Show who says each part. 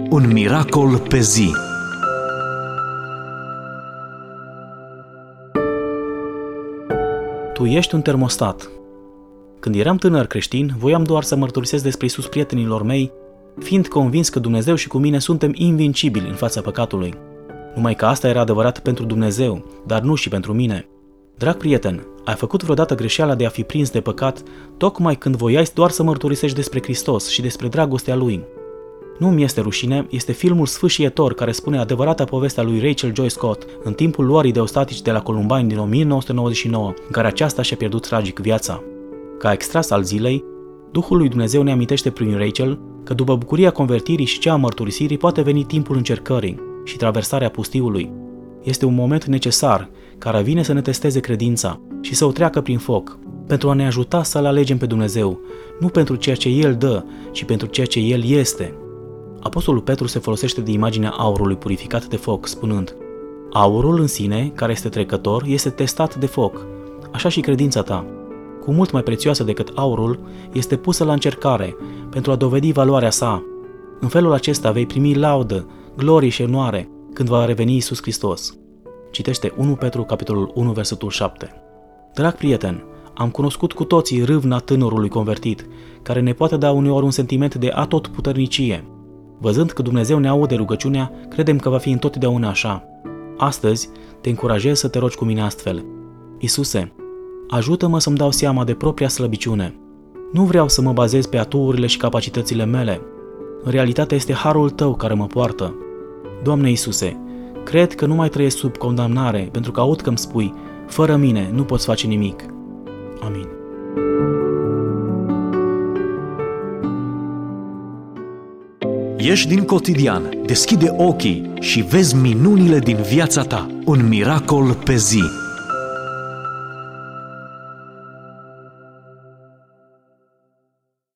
Speaker 1: Un miracol pe zi.
Speaker 2: Tu ești un termostat. Când eram tânăr creștin, voiam doar să mărturisesc despre Iisus prietenilor mei, fiind convins că Dumnezeu și cu mine suntem invincibili în fața păcatului. Numai că asta era adevărat pentru Dumnezeu, dar nu și pentru mine. Drag prieten, ai făcut vreodată greșeala de a fi prins de păcat, tocmai când voiai doar să mărturisești despre Hristos și despre dragostea Lui? Nu mi este rușine, este filmul sfâșietor care spune adevărata povestea lui Rachel Joy Scott în timpul luării de ostatici de la Columbine din 1999, în care aceasta și-a pierdut tragic viața. Ca extras al zilei, Duhul lui Dumnezeu ne amintește prin Rachel că după bucuria convertirii și cea a mărturisirii poate veni timpul încercării și traversarea pustiului. Este un moment necesar care vine să ne testeze credința și să o treacă prin foc, pentru a ne ajuta să-L alegem pe Dumnezeu, nu pentru ceea ce El dă, ci pentru ceea ce El este. Apostolul Petru se folosește de imaginea aurului purificat de foc, spunând: aurul în sine, care este trecător, este testat de foc. Așa și credința ta, cu mult mai prețioasă decât aurul, este pusă la încercare pentru a dovedi valoarea sa. În felul acesta vei primi laudă, glorie și onoare când va reveni Iisus Hristos. Citește 1 Petru, capitolul 1, versetul 7. Drag prieten, am cunoscut cu toții râvna tânărului convertit, care ne poate da uneori un sentiment de atotputernicie. Văzând că Dumnezeu ne aude rugăciunea, credem că va fi întotdeauna așa. Astăzi te încurajez să te rogi cu mine astfel: Iisuse, ajută-mă să-mi dau seama de propria slăbiciune. Nu vreau să mă bazez pe atuurile și capacitățile mele. În realitate este harul Tău care mă poartă. Doamne Iisuse, cred că nu mai trăiesc sub condamnare, pentru că aud că-mi spui: fără mine nu poți face nimic. Amin.
Speaker 1: Ieși din cotidian, deschide ochii și vezi minunile din viața ta. Un miracol pe zi.